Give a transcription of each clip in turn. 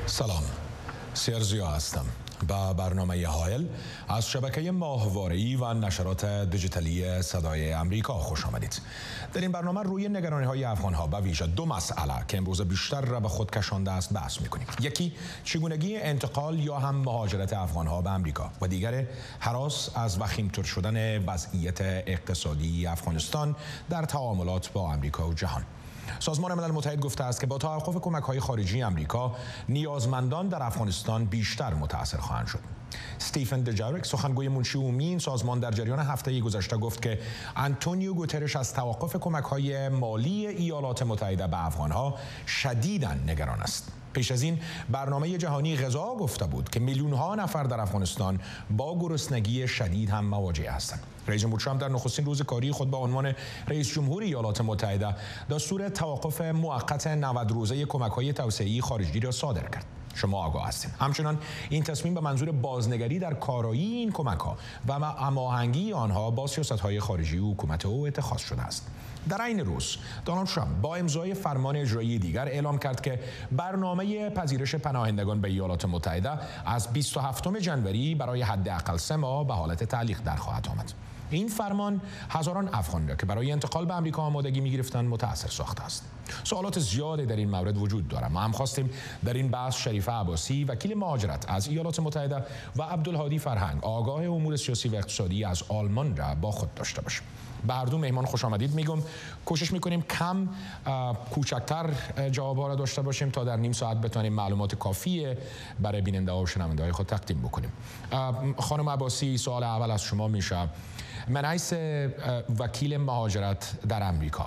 سلام، سیرزیا هستم. با برنامه هایل از شبکه ماهواره‌ای و نشرات دیجیتالی صدای امریکا خوش آمدید. در این برنامه روی نگرانی‌های افغان‌ها به ویژه دو مسئله که امروز بیشتر را به خود کشانده است بحث می‌کنیم. یکی چگونگی انتقال یا هم مهاجرت افغان‌ها به امریکا و دیگر هراس از وخیم‌تر شدن وضعیت اقتصادی افغانستان در تعاملات با امریکا و جهان. سازمان ملل متحد گفته است که با توقف کمک‌های خارجی امریکا نیازمندان در افغانستان بیشتر متاثر خواهند شد. استیفن دجارک سخنگوی منشی عمومی این سازمان در جریان هفته گذشته گفت که آنتونیو گوترش از توقف کمک‌های مالی ایالات متحده به افغان‌ها شدیداً نگران است. پیش از این برنامه جهانی غذا گفته بود که میلیون‌ها نفر در افغانستان با گرسنگی شدید هم مواجه هستند. رئیس جمهور ترامپ در نخستین روز کاری خود به عنوان رئیس جمهور ایالات متحده دستور توقف موقت 90 روزه کمک‌های توسعه‌ای خارجی را صادر کرد. شما آگاه هستید. همچنان این تصمیم به منظور بازنگری در کارایی این کمک‌ها و هماهنگی آنها با سیاست‌های خارجی حکومت او اتخاذ شده است. در این روز دونالد ترامپ با امضای فرمان اجرایی دیگر اعلام کرد که برنامه پذیرش پناهندگان به ایالات متحده از 27 ژانویه برای حداقل 3 ماه به حالت تعلیق در خواهد آمد. این فرمان هزاران افغان را که برای انتقال به آمریکا آمادگی می‌گرفتند متأثر ساخته است. سوالات زیادی در این مورد وجود دارد. ما هم خواستیم در این بحث شریفه عباسی وکیل مهاجرت از ایالات متحده و عبدالهادی فرهنگ آگاه امور سیاسی و اقتصادی از آلمان را با خود داشته باشیم. به هر دو مهمان خوش آمدید میگم. کوشش میکنیم کم کوچکتر جواب‌ها را داشته باشیم تا در نیم ساعت بتونیم معلومات کافی برای بیننده ها و شنونده های خود تقدیم بکنیم. خانم عباسی، سوال اول از شما میشه من حیث وکیل مهاجرت در امریکا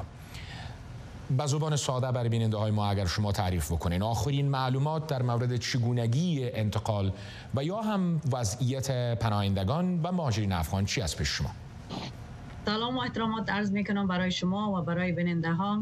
به زبان ساده برای بیننده های ما اگر شما تعریف بکنین آخرین معلومات در مورد چگونگی انتقال و یا هم وضعیت پناهندگان و مهاجرین افغان چی از پیش شما؟ سلام و احترامات عرض میکنم برای شما و برای بیننده ها.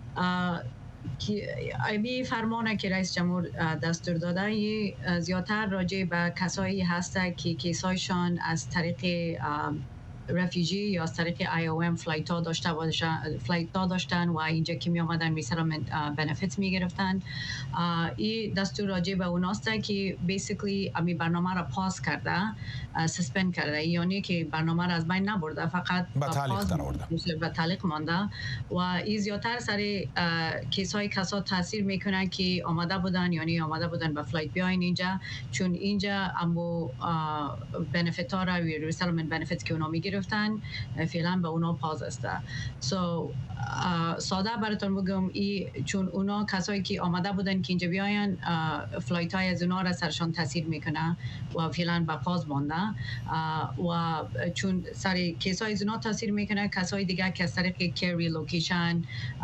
این فرمانه که رئیس جمهور دستور داده زیادتر راجع به کسایی هسته که کیسایشان از طریق رفیجی یا از طریق IOM فلایت ها داشتن و اینجا که می آمدن میسر بنفیت می گرفتن. این دستور راجع به اوناست که بیسیکلی امی برنامه را پاس کرده، سسپند کرده، یعنی که برنامه را از بین نبرده، فقط به تعلیق مانده و این زیادتر سر کیس های کسا تاثیر میکنه که آماده بودن، یعنی آماده بودن به فلایت بیاین اینجا، چون اینجا امو بنفیت ها را ریسلمنت بنفیت که اونا می گرفتن فعلا به اونا پاز است. ساده براتون بگم چون اونا کسایی که آماده بودن که اینجا بیاین فلایت های از اونا را سرشان تاثیر میکنه و فعلا به پاز مانده و چون سر کیس های از اونا تاثیر میکنه کسای دیگه که از طریق کیر ریلوکیشن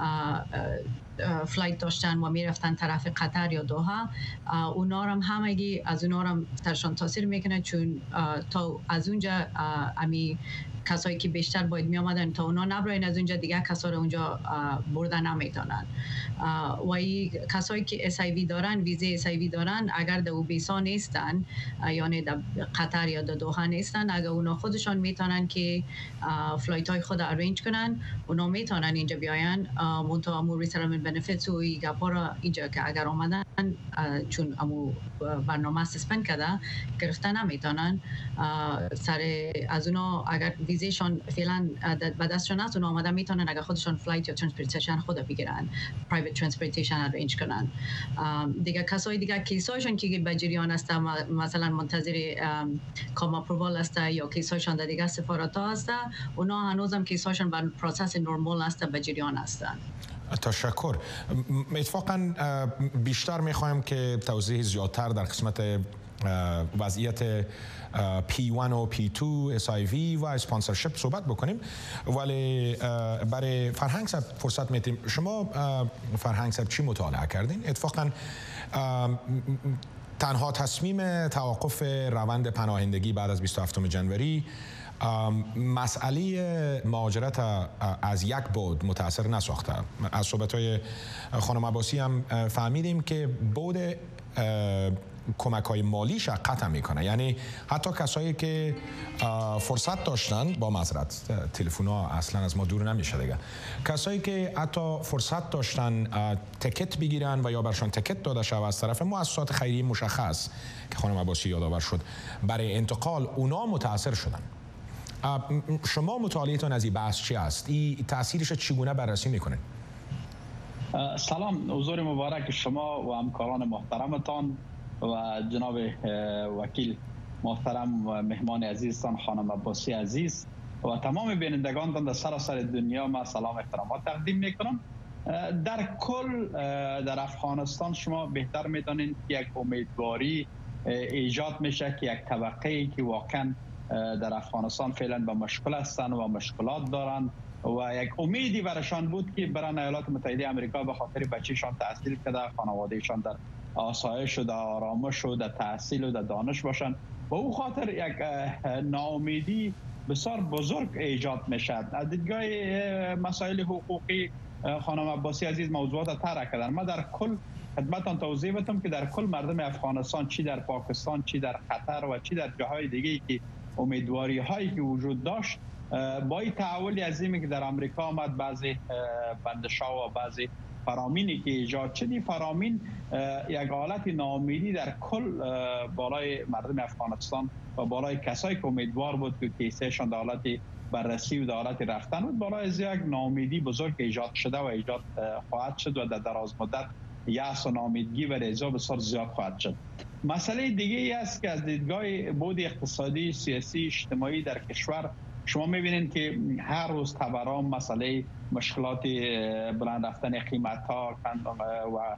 فلایت داشتن و میرفتن طرف قطر یا دوحه اونا هم همگی از اونا هم سرشان تاثیر میکنه چون تا از اونجا امی کسایی که بیشتر باید می آمدن تا اونا نبراین از اونجا دیگه کسا رو اونجا بردن نمیتونن و این کسایی که SIV دارن ویزه SIV دارن اگر در اوبیسا نیستن یعنی در قطر یا در دوحه نیستن اگر اونا خودشان میتونن که فلایت های خود ارینج کنن اونا میتونن اینجا بیاین منطقه امو ریسلمنت بنفیتس و این گپا را اینجا که اگر آمدن چون امو برنامه سسپند کرده گرفتن نمیتونن سر از اونا اگر ویزیشون فعلا به دستشون هست اونا آمدن میتونن اگر خودشون فلایت یا ترانسپورتیشن خود بگیرن پرایوت ترانسپورتیشن ارینج کنن. دیگه کسای دیگه کیسایشون که به جریان است مثلا منتظر کام اپرووال است یا کیسایشون در دیگه سفارت ها است اونا هنوزم کیسایشون به پروسس نرمال است به جریان هستن. تشکر. اتفاقا بیشتر میخوایم که توضیح زیادتر در قسمت وضعیت P1 و P2 SIV و اسپانسرشپ صحبت بکنیم ولی برای فرهنگ صاحب فرصت میتیم. شما فرهنگ صاحب چی مطالعه کردین؟ اتفاقا تنها تصمیم توقف روند پناهندگی بعد از 27 ژانویه مسئله مهاجرت از یک بعد متأثر نساخته. از صحبت‌های خانم عباسی هم فهمیدیم که بعد کمک‌های مالیش قطع میکنه. یعنی حتی کسایی که فرصت داشتن، با معذرت تلفن‌ها اصلا از ما دور نمیشه دیگه، کسایی که حتی فرصت داشتن تکت بگیرن و یا برشان تکت داده شود از طرف مؤسسات خیریه مشخص که خانم عباسی یادآور شد برای انتقال، اونا متاثر شدن. شما مطالعه‌تان از این بحث چی است؟ این تاثیرش چگونه بررسی میکنه؟ سلام، حضور مبارک شما و همکاران محترمتان و جناب وکیل محترم و مهمان عزیزتان خانم عباسی عزیز و تمام بینندگان در سراسر دنیا ما سلام احترامات تقدیم میکنم. در کل در افغانستان شما بهتر میدانید که یک امیدواری ایجاد میشه که یک طبقه که واقعا در افغانستان فعلا به مشکل هستند و مشکلات دارند و یک امیدی برشان بود که برای ایالات متحده آمریکا به خاطر بچه‌شان تحصیل کرده، خانوادهشان در آسایش و در آرامش و در تحصیل و در دانش باشند و او خاطر یک ناامیدی بسیار بزرگ ایجاد میشد. از دیدگاه مسائل حقوقی خانم عباسی عزیز موضوعات طرح کردن. ما در کل خدمتتان توضیح بدم که در کل مردم افغانستان، چی در پاکستان، چی در قطر و چی در جاهای دیگه که امیدواری هایی که وجود داشت، با این تحول عظیمی که در آمریکا آمد، بعضی بندش‌ها و بعضی فرامینی که ایجاد شد، فرامین یک حالت ناامیدی در کل بالای مردم افغانستان و بالای کسایی که امیدوار بود که کیسهشان در حالت بررسی و در حالت رفتن بود، بالای از یک ناامیدی بزرگ ایجاد شده و ایجاد خواهد شد و در دراز مدت یأس و ناامیدگی و رضا بسیار زیاد خواهد شد. مسئله دیگه ای است که از دیدگاه بود اقتصادی، سیاسی، اجتماعی در کشور شما میبینید که هر روز تورم، مسئله مشکلات بلند رفتن قیمت‌ها و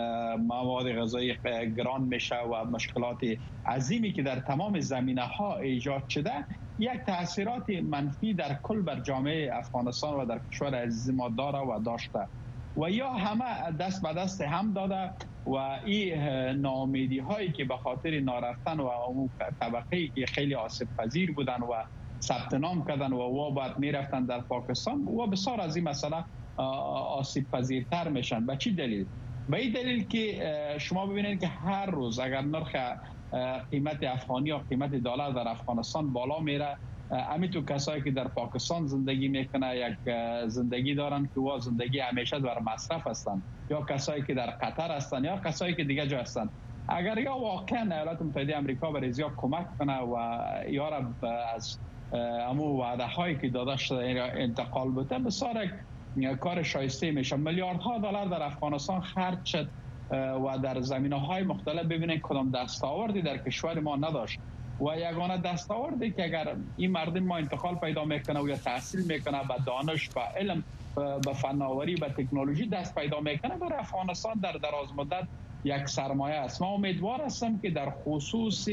مواد غذایی گران میشه و مشکلات عظیمی که در تمام زمینه‌ها ایجاد شده یک تاثیرات منفی در کل بر جامعه افغانستان و در کشور عزیز ما داره و داشته و یا همه دست به دست هم داده و این ناامیدی هایی که به خاطر نارفتن و اون طبقه‌ای که خیلی آسیب پذیر بودن و ثبت نام کردن و بعد میرفتن در پاکستان و بسیار از این مسئله آسیب پذیرتر میشن. به چی دلیل؟ به این دلیل که شما ببینید که هر روز اگر نرخ قیمت افغانی یا قیمت دلار در افغانستان بالا میره، همینطور کسایی که در پاکستان زندگی میکنه یک زندگی دارن که و زندگی همیشه بر مصرف هستن، یا کسایی که در قطر هستن یا کسایی که دیگه جا هستن، اگر یا واقعا ایالات متحده آمریکا برای زیاد کمک کنه و یا رب از امو وعده هایی که داده شده انتقال بده، بسیار کار شایسته میشه. میلیاردها دلار در افغانستان خرج شد و در زمینه‌های مختلف ببینید کدام دستاوردی در کشور ما نداشت و یگانه دستاوردی که اگر این مردم ما انتقال پیدا میکنه و یا تحصیل میکنه به دانش، به علم، به فناوری، به تکنولوژی دست پیدا میکنه، برای افغانستان در دراز مدت یک سرمایه است. ما امیدوار هستم که در خصوص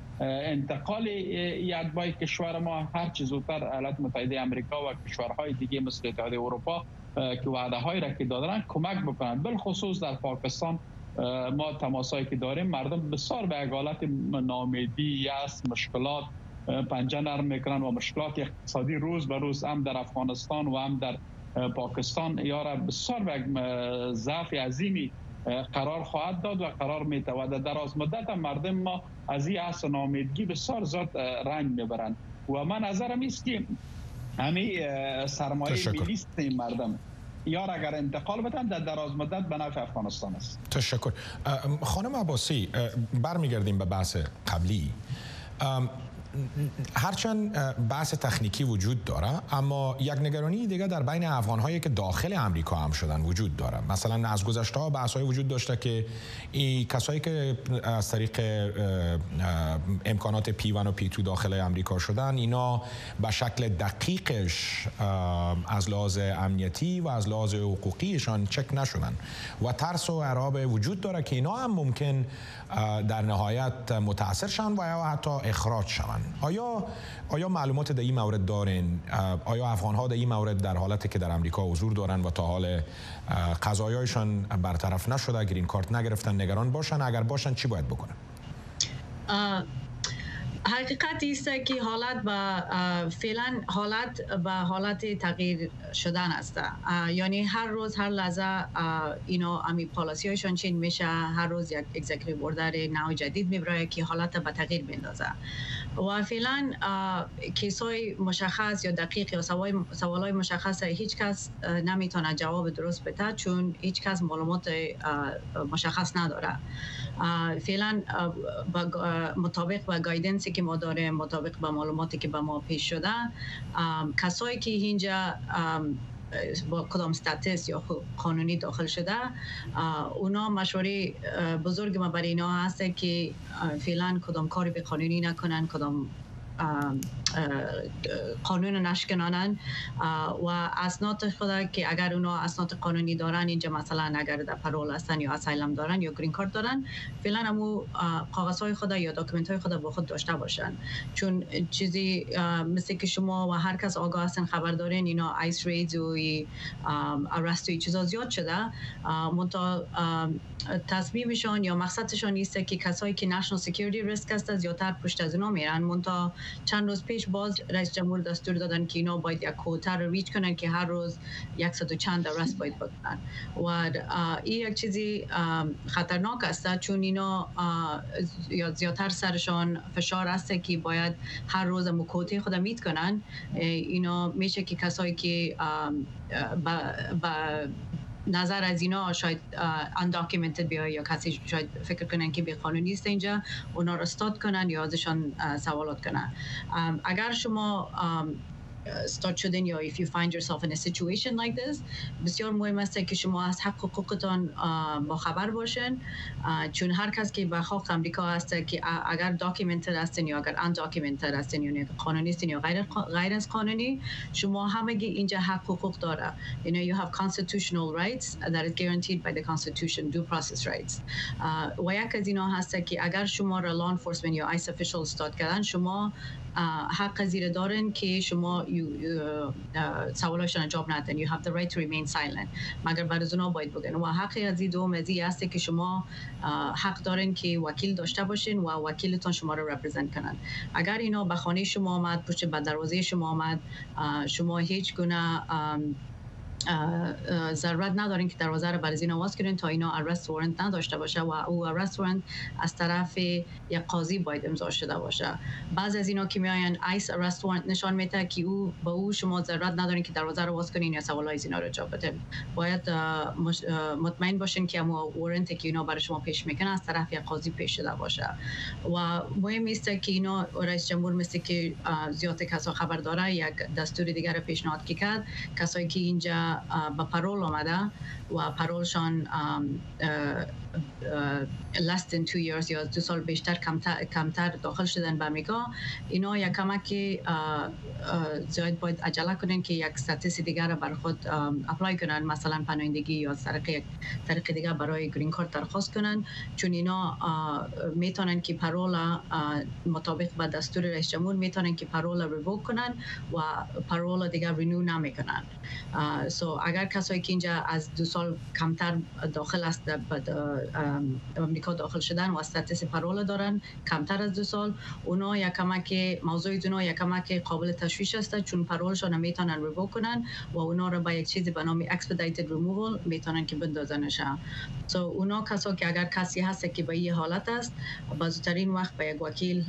انتقال اتباع کشور ما هر چه زودتر ایالات متحده آمریکا و کشورهای دیگه مثل اتحادیه اروپا که وعده هایی را که دادن کمک بکنن. بالخصوص در پاکستان ما تماسایی که داریم، مردم بسیار به حالت ناامیدی، یأس، مشکلات پنجه نرم میکنن و مشکلات اقتصادی روز به روز هم در افغانستان و هم در پاکستان یارا بسیار به ضعف عظیمی قرار خواهد داد و قرار میتواند. در دراز مدت مردم ما از این یأس و ناامیدگی بسیار زیاد رنج میبرند و من نظرم است که همین سرمایه ملی است این مردم یا اگر انتقال بدن در دراز مدت به نفع افغانستان است. تشکر. خانم عباسی، برمیگردیم به بحث قبلی. هرچند بحث تکنیکی وجود داره، اما یک نگرانی دیگه در بین افغان‌هایی که داخل امریکا هم شدن وجود داره. مثلا از گذشته‌ها بحث‌های وجود داشته که این کسایی که از طریق امکانات P1 و P2 داخل امریکا شدن، اینا به شکل دقیقش از لحاظ امنیتی و از لحاظ حقوقیشان چک نشدن و ترس و اعراب وجود داره که اینا هم ممکن در نهایت متاثر شن و یا حتی اخراج شون. آیا معلومات در این مورد دارین؟ آیا افغان‌ها در این مورد در حالتی که در امریکا حضور دارن و تا حال قضایایشان برطرف نشده، گرین کارت نگرفتن، نگران باشن؟ اگر باشن چی باید بکنن؟ حقیقت است که حالت و فعلا حالت و حالت تغییر شدن است. یعنی هر روز هر لحظه اینا امی پالیسی هایشان چین میشه، هر روز یک اگزیکتیو اوردر نو جدید میبره که حالت به تغییر بندازه و فعلا کیسای مشخص یا دقیق یا سوالای مشخص هیچ کس نمیتونه جواب درست بده، چون هیچ کس معلومات مشخص نداره. فعلا مطابق با گایدنسی که ما داریم، مطابق با معلوماتی که به ما پیش شده، کسایی که اینجا با کدام استاتس یا قانونی داخل شده، اونا مشوره بزرگ ما برای اینا هست که فعلا کدام کاری به قانونی نکنن، کدام قانون نشکنانن و اسناد خدا که اگر اونا اسناد قانونی دارن، اینجا مثلا اگر در پرول هستن یا اسایلم دارن یا گرین کارت دارن، فعلا همو کاغذهای خدا یا داکومنت های خدا با خود داشته باشن. چون چیزی مثل که شما و هر کس آگاه هستن خبر دارین، اینا آیس ریدز و ارست و چیزا زیاد شده، منتها تصمیمشان یا مقصدشان نیست که کسایی که نشنال سکیوریتی ریسک هست زیادتر پشت از اونا میرن. منتها چند روز پیش باز رئیس جمهور دستور دادن که اینا باید یک کوتا رو ریچ کنن که هر روز 100 و چند ارست باید بکنن و این یک چیزی خطرناک است، چون اینا یا زیادتر سرشان فشار است که باید هر روز کوته خود میت کنن. اینا میشه که کسایی که نظر از اینا شاید انداکیومنتد بیای یا کسی شاید فکر کنن که بی قانونی است اینجا، اونا رو استاد کنن یا ازشان سوالات کنن. اگر شما استاد شدین یا if you find yourself in a situation like this، بسیار مهم است که شما از حق حقوقتان با خبر باشین، چون هر کس که به خاک امریکا هست که اگر داکیومنتد هستین یا اگر انداکیومنتد هستین یعنی قانونی هستین یا غیر از قانونی، شما همگی اینجا حق حقوق داره. You have constitutional rights that is guaranteed by the constitution, due process rights. و یک از اینا هست که اگر شما را law enforcement یا ICE official استاد کردن، شما حق زیر دارن که شما سوالاشون جواب ندن. You have the right to remain silent. مگر بعد از اونا باید بگن. و حق از این دوم از این هست که شما حق دارن که وکیل داشته باشین و وکیلتون شما رو represent کنن. اگر اینا به خانه شما آمد، پشت به دروازه شما آمد، شما هیچ گونه ضرورت ندارین که دروازه رو برای اینا واز کنین تا اینا ارست وارنت نداشته باشه و او ارست وارنت از طرف یک قاضی باید امضا شده باشه. بعضی از اینا که میاین آیس ارست وارنت نشان میده که او با او شما ضرورت ندارین که دروازه رو واز کنین یا سوالای اینا رو جواب بدین. باید مطمئن باشین که اما وارنت که اینا برای شما پیش میکنه از طرف یک قاضی پیش شده باشه. و مهم است که اینا رئیس جمهور مثل که زیاد کسا خبر داره، یک دستور دیگر پیشنهاد کرد کسایی که اینجا با پرول آمده و پرولشان less than 2 years یا 2 سال بیشتر کمتر داخل شدن به امریکا، اینا یک کمک زیاد باید عجله کنن که یک استاتس دیگر را بر خود اپلای کنن، مثلا پناهندگی یا طریق دیگر برای گرین کارت درخواست کنن، چون اینا میتونن که پرول مطابق با دستور رئیس جمهور میتونن که پرول ریووک کنن و پرول دیگر رینیو نمیکنن. اگر کسایی که اینجا از 2 سال کمتر داخل است امریکا داخل شدن و استاتس پرول دارن کمتر از 2 سال، اونا یک کمک موضوع اونا یک کمک قابل تشویش است، چون پرولشون میتونن ریووک کنن و اونا رو با یک چیزی به نام expedited removal میتونن که بندازنش. اونا کسا که اگر کسی هست که به این حالت است، بازترین وقت به یک وکیل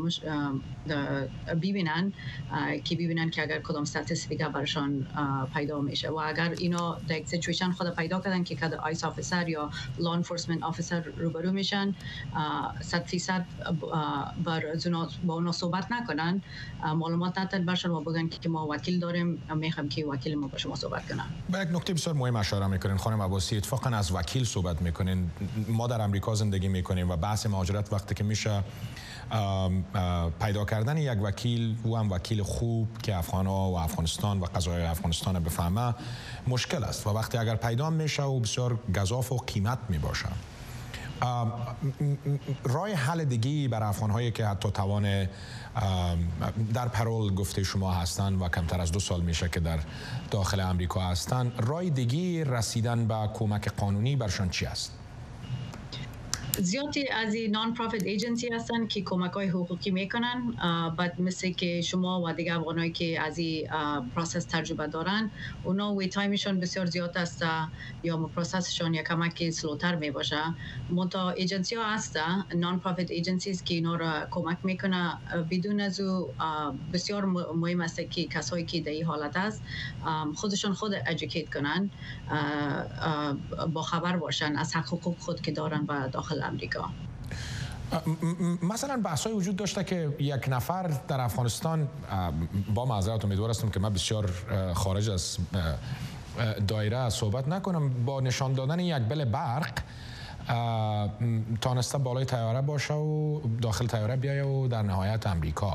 ببینن که اگر کدام استاتس دیگه برشان پیدا میشه و اگر اینا در یک سیچویشن خود پیدا کردن که کد آیس آفیسر یا لا انفورسمنت آفیسر روبرو میشن، 100% با اونا صحبت نکنن، معلومات ندن برشن و بگن که ما وکیل داریم، میخوام که وکیل ما با شما صحبت کنن. با یک نکته بسیار مهم اشاره میکنین خانم عباسی، اتفاقا از وکیل صحبت میکنین. ما در امریکا زندگی میکنیم و بحث مهاجرت وقتی که میشه پیدا کردن یک وکیل و هم وکیل خوب که افغان‌ها و افغانستان و قضایای افغانستان رو بفهمه مشکل است و وقتی اگر پیدا میشه و بسیار گزاف و قیمت میباشه. راه حل دیگی برای افغان‌هایی که حتی توان در پرول گفته شما هستن و کمتر از 2 سال میشه که در داخل امریکا هستن، راه دیگی رسیدن به کمک قانونی برشان چی است؟ زیادی از این نان پروفیت ایجنسی هستن که کمک‌های حقوقی میکنن. بعد مثل که شما و دیگه افغانایی که از این پروسس تجربه دارن، اونا وی تایمشون بسیار زیاد است یا پروسسشون یا کمکی سلوتر می باشه. منتها ایجنسی ها هست، نان پروفیت ایجنسیز که اینا را کمک میکنه. بدون از او بسیار مهم است که کسایی که در این حالت است خودشون خود ادوکییت کنن، با خبر باشن از حقوق خود که دارن و داخل امریکا. مثلا بحث‌های وجود داشته که یک نفر در افغانستان، با معذرت امیدوار هستم که من بسیار خارج از دایره صحبت نکنم، با نشان دادن یک بل برق تانسته بالای طیاره باشه و داخل طیاره بیایه و در نهایت امریکا.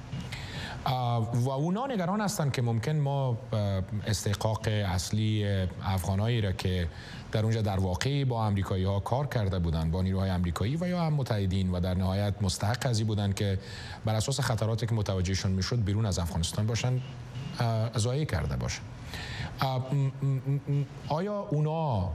و اونا نگران هستند که ممکن ما استحقاق اصلی افغانایی را که در اونجا در واقع با امریکایی ها کار کرده بودند، با نیروهای امریکایی و یا هم متحدین، و در نهایت مستحق ازی بودند که بر اساس خطراتی که متوجهشون میشد بیرون از افغانستان باشن، ضایع کرده باشن. آیا اونا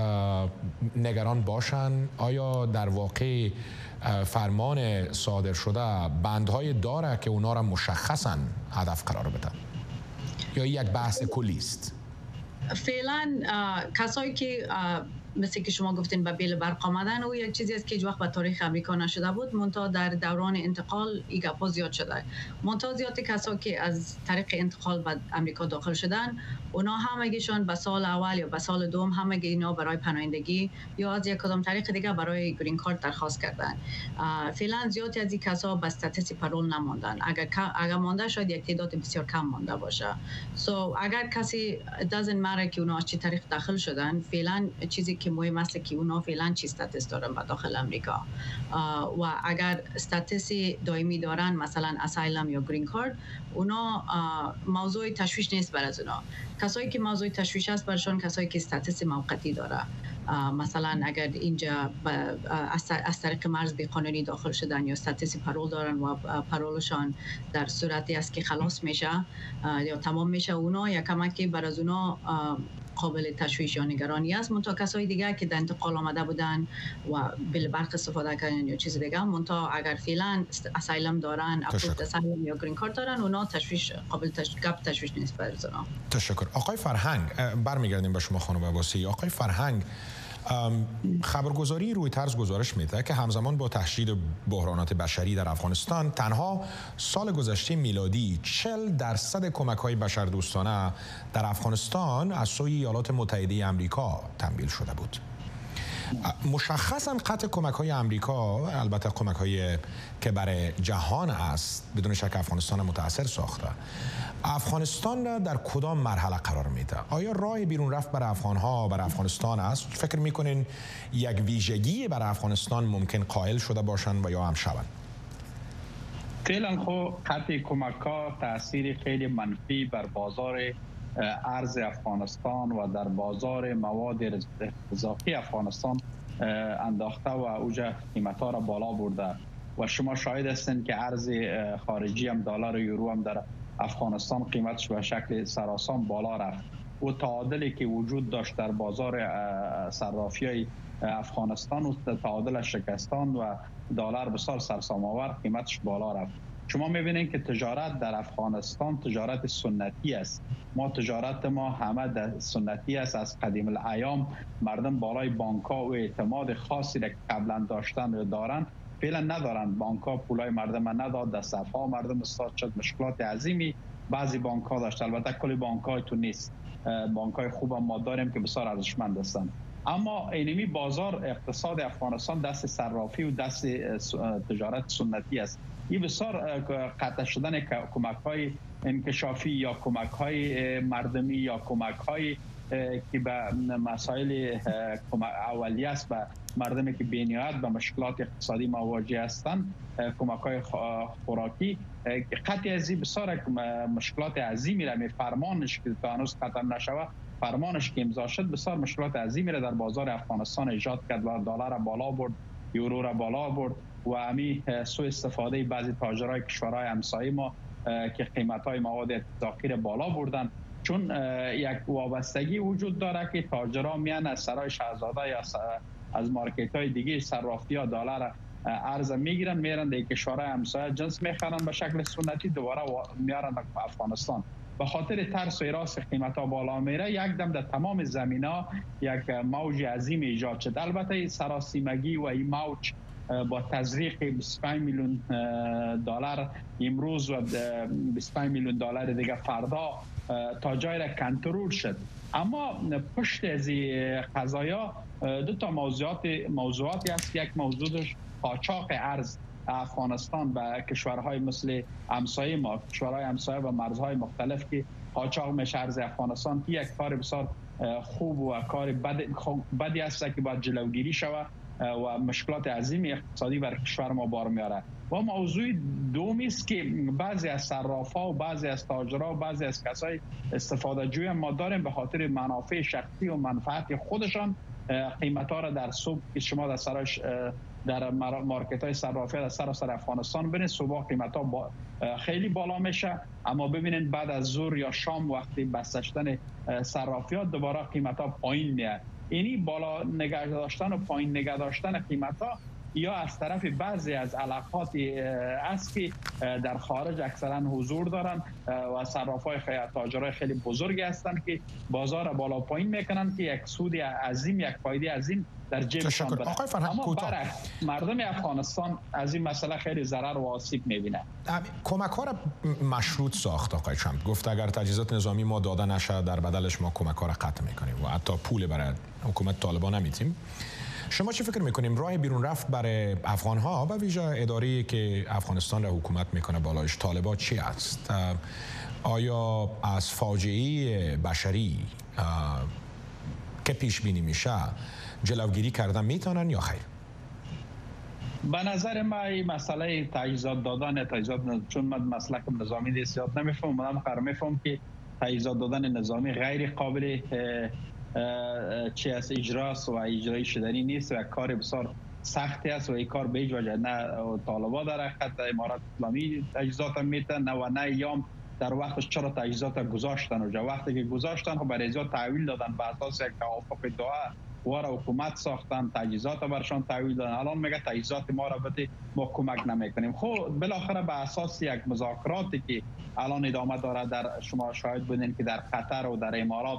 نگران باشن؟ آیا در واقع فرمان صادر شده بندهای داره که اونا را مشخصا هدف قرار بدن، یا یک بحث کلی است؟ فعلا کسایی که مثل که شما گفتین به بیل برق آمدن و یک چیزی است که هیچ وقت به تاریخ امریکا نشده بود، منتها در دوران انتقال این گپ‌ها زیاد شده. منتها زیاد کسایی که از طریق انتقال به امریکا داخل شدن، اونا همگیشون به سال اول یا به سال دوم همگی اینا برای پناهندگی یا از یک کدام طریق دیگه برای گرین کارت درخواست کردن. فعلا زیاد از این کسا به استاتس پرول نماندن. اگر مانده شاید یک تعداد بسیار کم مانده باشه. اگر کسی doesn't matter که اونا از چه طریق داخل شدن، فعلا چیزی که مهم است که اونا فعلا چی استاتس دارن به داخل امریکا، و اگر استاتس دائمی دارن مثلا اسایلم یا گرین کارت، اونا موضوع تشویش نیست برای اونا. کسایی که موضوع تشویش است برشون کسایی که استاتس موقتی داره، مثلا اگر اینجا از طریق مرز بی قانونی داخل شدن یا استاتس پرول دارن و پرولشان در صورتی است که خلاص میشه یا تمام میشه، اونا یا کمکی برای اونا قابل تشویش یا نگرانی است. منتها کسای دیگه که در انتقال آمده بودن و بل برق استفاده کردن یا چیز دیگه، منتها اگر فعلا اسایلم دارن، اپروفد اسایلم یا گرین کارت دارن، اونا تشویش قابل تشویش نیست برای اونا. تشکر. آقای فرهنگ، برمیگردیم به شما خانم عباسی. آقای فرهنگ، خبرگزاری رویترز گزارش میده که همزمان با تشدید بحرانات بشری در افغانستان، تنها سال گذشته میلادی 40% کمک‌های بشردوستانه در افغانستان از سوی ایالات متحده آمریکا تمویل شده بود. مشخصاً قطع کمک‌های آمریکا، البته کمک‌های که برای جهان است، بدون شک افغانستان متاثر ساخته. افغانستان را در کدام مرحله قرار میده؟ آیا راه بیرون رفت برای افغان‌ها برای افغانستان است؟ فکر میکنین یک ویژگی برای افغانستان ممکن قائل شده باشند و یا هم شوند؟ فعلا خب قطع کمک‌ها تأثیر خیلی منفی بر بازار ارز افغانستان و در بازار مواد غذایی افغانستان انداخته و اوجه قیمت‌ها را بالا برده و شما شاهد هستند که ارز خارجی هم دلار و یورو هم در افغانستان قیمتش به شکل سراسام بالا رفت و تعادلی که وجود داشت در بازار صرافی‌های افغانستان و تعادل شکستان و دلار بسیار سرسام آور قیمتش بالا رفت. شما می‌بینید که تجارت در افغانستان تجارت سنتی است. تجارت ما همه سنتی است. از قدیم الایام مردم بالای بانک‌ها و اعتماد خاصی را که قبلا داشتن و دارن فعلا ندارن. بانک‌ها پولای مردم نداد، در صفا مردم استاد شد، مشکلات عظیمی بعضی بانک‌ها داشت. البته کلی بانک‌های تو نیست، بانک‌های خوب هم ما داریم که بسیار ارزشمند هستند. اما اینمی بازار اقتصاد افغانستان دست صرافی و دست تجارت سنتی است. این بسیار قطع شدن کمک‌های انکشافی یا کمک‌های مردمی یا کمک‌های که به مسائل اولیه است به مردمی که بی‌نیاز به مشکلات اقتصادی مواجه هستند، کمک‌های خوراکی قطعی از این بسیار مشکلات عظیمی را فرمانش که تا هنوز ختم نشود، فرمانش که امضا شد بسیار مشکلات عظیمی را در بازار افغانستان ایجاد کرد و دلار را بالا برد، یورو را بالا برد و همین سوء استفاده بعضی تاجرای کشورهای همسایه ما که قیمت‌های مواد غذایی را بالا بردن، چون یک وابستگی وجود داره که تاجرها میان از سرای شاهزاده یا از مارکت های دیگه صرافی ها دلار ارز میگیرن میرن در کشورهای همسایه جنس میخرن به شکل سنتی دوباره میارن به افغانستان. به خاطر ترس و هراس قیمت ها بالا میره یک دم در تمام زمینا یک موج عظیم ایجاد شد. البته سراسیمگی و این موج با تزریق 25 میلیون دلار امروز و 25 میلیون دلار دیگه فردا تا جای را کنترل شد. اما پشت از قضایا دو تا موضوعاتی است. یک موضوعش قاچاق ارز افغانستان به کشورهای مثل همسایه ما، کشورهای همسایه و مرزهای مختلف که قاچاق میشه ارز افغانستان، که یک کار بسیار خوب و کار بدی است که باید جلوگیری شود و مشکلات عظیم اقتصادی بر کشور ما بار میاره. و موضوع دومی است که بعضی از صرافا و بعضی از تاجرها و بعضی از کسای استفاده جوی ما داریم به خاطر منافع شخصی و منفعت خودشان قیمت ها را در صبح که شما در سراش در مارکت های صرافی در سراسر افغانستان ببینید صبح قیمت ها خیلی بالا میشه، اما ببینید بعد از ظهر یا شام وقتی بسته شدن صرافی ها دوباره قیمت ها پایین میاد. اینی بالا نگه داشتن و پایین نگه داشتن قیمت ها یا از طرف بعضی از علاقاتی است که در خارج اکثرا حضور دارن و صرافای تاجرای خیلی بزرگی هستند که بازار بالا پایین میکنن که یک سود عظیم، یک فایده عظیم در جیبشان داره. اما برعکس مردم افغانستان از این مسئله خیلی ضرر و آسیب میبینه. کمک ها را مشروط ساخت آقای ترامپ، گفت اگر تجهیزات نظامی ما داده نشه در بدلش ما کمک ها را قطع میکنیم و حتی پول برای حکومت طالبان نمیتیم. شما چه فکر میکنیم راه بیرون رفت برای افغان ها و ویژه اداری که افغانستان را حکومت میکنه بالایش طالبان چی است؟ آیا از فاجعه بشری که پیش بینی میشه جلوگیری کردن میتونن یا خیر؟ به نظر من این مسئله تجهیزات دادن چون من مسلکم نظامی نیست زیاد نمیفهمم، منم قرار میفهمم که تجهیزات دادن نظامی غیر قابل چی از اجراست و اجرایی شدنی نیست و کار بسیار سختی است و این کار به هیچ وجه نه طالبا در حقیقت امارات اسلامی تجهیزات میتن نه و نه ایام در وقتش چرا تجهیزات گذاشتن و وقتی که گذاشتن خب برای زیاد تحویل دادن به اساس یک توافق دعا و حکومت ساختن تجهیزات برشان تحویل دادن. الان میگه تجهیزات ما را بده ما کمک نمیکنیم. خب بالاخره به اساس یک مذاکراتی که الان ادامه داره در شما شاهد بودین که در قطر و در امارات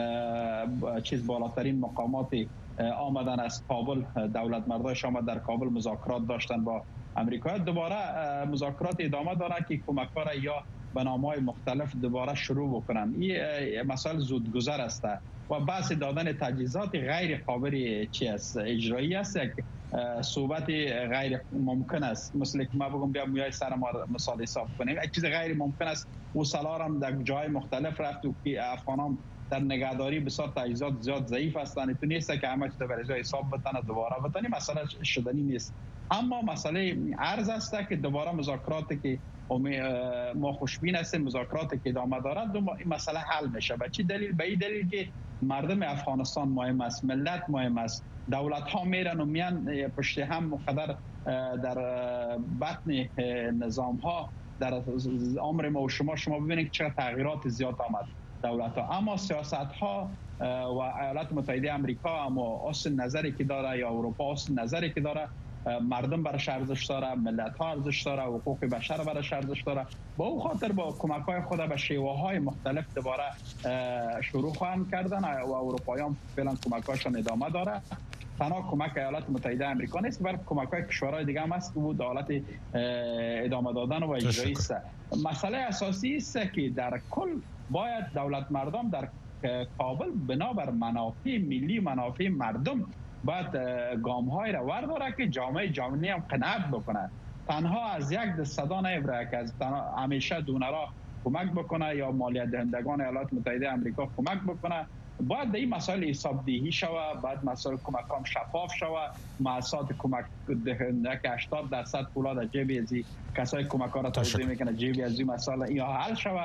بالاترین مقامات آمدن از کابل، دولت مرداش آمد در کابل مذاکرات داشتن با امریکا. دوباره مذاکرات ادامه داره که کمک‌ها را یا به نام‌های مختلف دوباره شروع بکنن. این مسائل زودگذر است و بحث دادن تجهیزات غیر قابل اجرایی است. یک صحبت غیر ممکن است، مثل که ما بگم بیا مویای سر ما مثال حساب کنیم، یک چیز غیر ممکن است. او سالار هم در جای مختلف رفت و که افغانان در نگهداری بسیار تجهیزات زیاد ضعیف هستند، تو نیست که همه چیز برای حساب بتونه دوباره بتونه، مسئله شدنی نیست. اما مسئله ارز است که دوباره مذاکراتی که ما خوشبین هستیم، مذاکراتی که ادامه دارد این مسئله حل میشه. به چه دلیل؟ به این دلیل که مردم افغانستان مهم است، ملت مهم است. دولت ها میرن و میان پشت هم مقدر در بطن نظام ها در عمر ما و شما ببینید چه تغییرات زیاد آمد دولت ها. اما سیاست ها و ایالات متحده آمریکا اما اصل نظری که داره یا اروپا اصل نظری که داره، مردم برش ارزش داره، ملت ها ارزش داره، حقوق بشر برش ارزش داره. با او خاطر با کمک های خود به شیوه های مختلف دوباره شروع خواهند کردن و اروپاییان فعلا کمک هاشون ادامه داره. تنها کمک ایالات متحده آمریکا نیست، بلکه کمک های کشورهای دیگه هم است که بود حالت ادامه دادن و اجرایی است. مسئله اساسی است که در کل باید دولت مردم در کابل بنابر منافع ملی، منافع مردم باید گام‌های را ورداره که جامعه جهانی هم قناعت بکنه. تنها از یک دست صدا نمیبره که از همیشه دونرها کمک بکنه یا مالیات دهندگان ایالات متحده آمریکا کمک بکنه. باید به این مسائل حساب دهی شود، باید مسائل کمک هم شفاف شود. مؤسسات کمک دهنده که 80% پولا در جیب از کسای کمک ها را توزیع میکنه جیب از این مسائل یا حل شود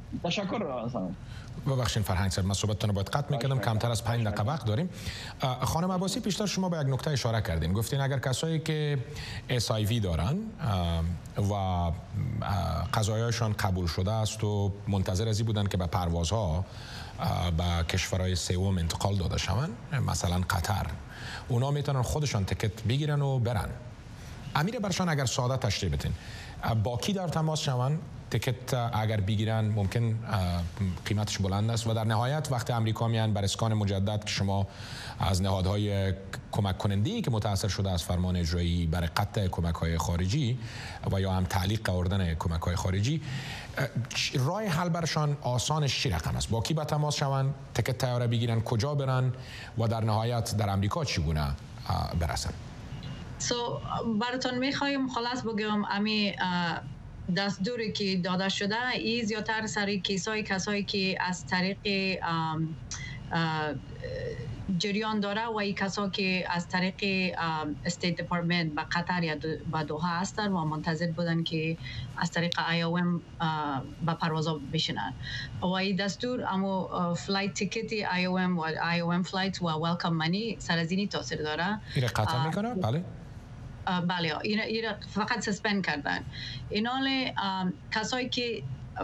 تشکر. ببخشید فرهنگ صاحب، من صحبتتون رو باید قطع می‌کردم، کمتر از 5 دقیقه وقت داریم. خانم عباسی، پیشتر شما به یک نکته اشاره کردین، گفتین اگر کسایی که SIV دارن و قضایاشان قبول شده است و منتظر از این بودن که به پروازها به کشورهای سوم انتقال داده شوند، مثلا قطر، اونا میتونن خودشان تکت بگیرن و برن. امیر برشان اگر ساده تشریح بدین، با کی در تماس شوند؟ تکت اگر بگیرن ممکن قیمتش بلند است و در نهایت وقتی امریکا میان بر اسکان مجدد که شما از نهادهای کمک کننده‌ای که متاثر شده از فرمان اجرایی برای قطع کمک‌های خارجی و یا هم تعلیق آوردن کمک‌های خارجی، راه حل برشان آسانش چی رقم است؟ با کی با تماس شوند؟ تکت طیاره بگیرن، کجا برن و در نهایت در امریکا چگونه برسن؟ براتون میخوایم خلاص بگم امی دستوری که داده شده ای زیادتر سر کسایی که از طریق جریان داره و ای کسایی که از طریق استیت دپارتمنت به قطر یا به دوحه هستن و منتظر بودن که از طریق IOM به پروازها بشینن و این دستور اما فلایت تیکت IOM و IOM فلایت و ویلکام منی سر از اینی تاثیر داره. این قطع میکنه؟ بله. بله، این فقط سسپند کردن. اینال کسایی که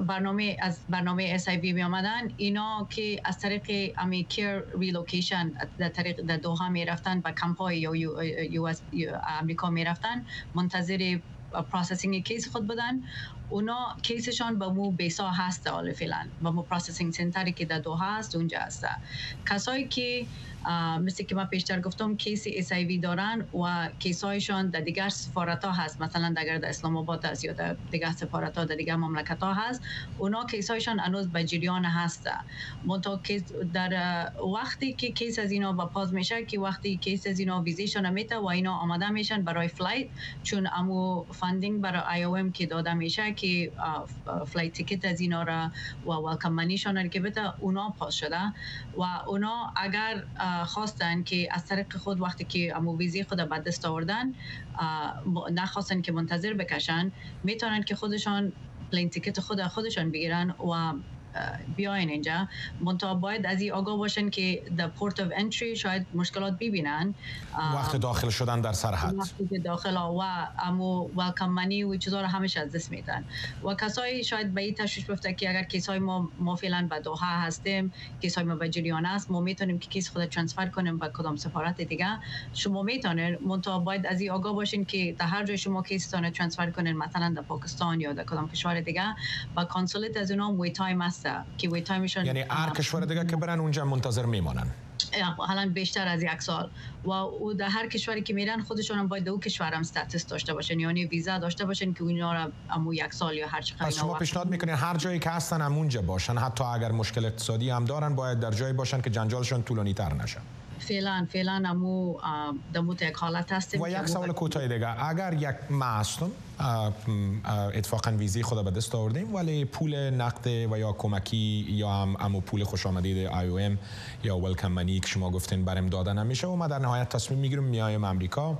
از برنامه SIV می آمدن، اینا که از طریق کیر ریلوکیشن در دوحه می رفتن و کمپای یا امریکا می رفتن، منتظر پروسسینگ کیس خود بودن. اونا کیسشان به مو بیسا هست حالا فعلا، به مو پروسسینگ سنتری که در دوحه هست اونجا هست. کسایی که مثل که من پیشتر گفتم کیس SIV دارن و کیسایشان در دیگر سفارت ها هست، مثلا در اسلام آباد هست یا در دیگر سفارت ها در دیگر مملکت ها هست، اونا کیسایشان هنوز به جریان هست. منتها در وقتی که کیس از اینا با پاز میشه که وقتی کیس از اینا ویزیشون میته و اینا آماده میشن برای فلایت، چون امو فاندینگ برای IOM که داده میشه که فلایت تیکت از اینا را و ویلکام منیشون که بده، اونا پاس شده و اونا اگر خواستن که از طریق خود وقتی که امو ویزی خود به دست آوردن نخواستن که منتظر بکشن، میتونن که خودشان پلین تیکت خودشان بگیرن و بیاین اینجا. منتها باید از این آگاه باشن که در پورت آف انتری شاید مشکلات ببینن وقت داخل شدن در سرحد، وقتی داخل و امو ویلکام منی و چیزا رو همش از دست میدن. و کسایی شاید به این تشویش بفته که اگر کیسای ما فعلا به دوحه هستیم، کیسای ما به جریان است، ما میتونیم که کیس خود ترانسفر کنیم به کدام سفارت دیگه. شما میتونین، منتها باید از این آگاه باشین که در هر جای شما کیستون ترانسفر کنین، مثلا در پاکستان یا در کدام کشور دیگه، با کنسولت از اونها ویت تایم است که ویت تایمشون، یعنی هر کشور دیگه که برن اونجا منتظر میمونن حالا بیشتر از 1 سال و او در هر کشوری که میرن خودشون هم باید در اون کشور هم استاتس داشته باشن، یعنی ویزا داشته باشن که اونا را امو 1 سال یا هر چقدر. پس شما پیشنهاد میکنین هر جایی که هستن همونجا باشن، حتی اگر مشکل اقتصادی هم دارن باید در جایی باشن که جنجالشون طولانی تر نشه. فعلا امو دمو یک حالت هستیم. و یک سوال کوتاه دیگه، اگر یک معصوم اتفاقا ویزی خود به دست آوردیم ولی پول نقد و یا کمکی یا هم پول خوش آمدید IOM یا ویلکام منی که شما گفتین برام داده نمیشه و ما در نهایت تصمیم میگیریم میایم امریکا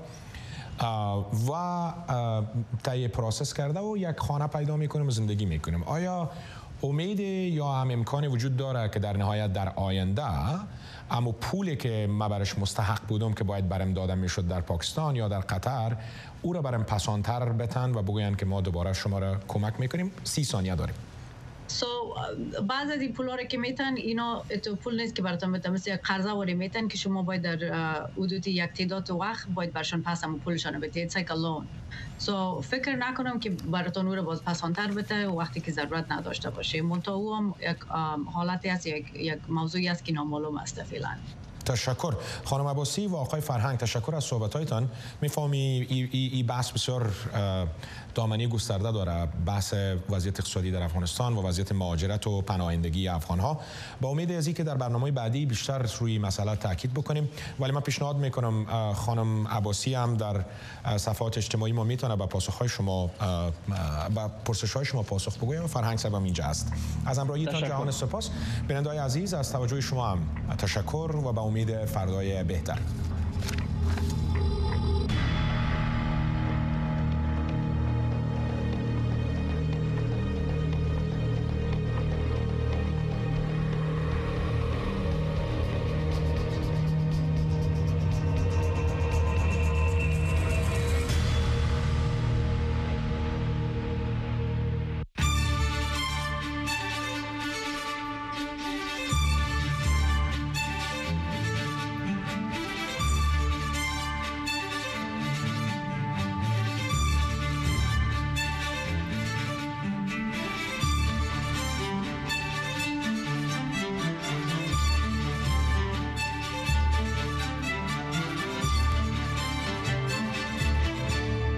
و طی پروسس کرده و یک خانه پیدا میکنیم و زندگی میکنیم، آیا امید یا هم امکانی وجود داره که در نهایت در آینده اما پولی که ما برش مستحق بودم که باید برم دادم میشد در پاکستان یا در قطر، او را برم پسانتر بتن و بگوین که ما دوباره شما را کمک میکنیم؟ 30 ثانیه داریم. بعض از این پولا رو که میتن، اینا تو پول نیست که براتون بدم، مثل یک قرضه وری میتن که شما باید در حدود یک تعداد وقت باید برشون پس هم پولشان بدید، it's like a loan. فکر نکنم که براتون او رو باز پسانتر بده وقتی که ضرورت نداشته باشه. منتها او هم یک حالتی است، یک موضوعی است که نامعلوم است فعلا. تشکر خانم عباسی و آقای فرهنگ، تشکر از صحبت‌هایتان. می‌فهمی این بحث بسیار دامنه گسترده داره، بحث وضعیت اقتصادی در افغانستان و وضعیت مهاجرت و پناهندگی افغان‌ها. با امید از اینکه در برنامه بعدی بیشتر روی مسئله تاکید بکنیم، ولی من پیشنهاد می‌کنم خانم عباسی هم در صفحات اجتماعی ما میتونه با پاسخ‌های شما با پرسش‌های شما پاسخ بگوید و فرهنگ صاحب هم اینجا است. از همراهیتان جهان سپاس. بیننده‌های عزیز از توجه شما هم تشکر و با امید فردای بهتر.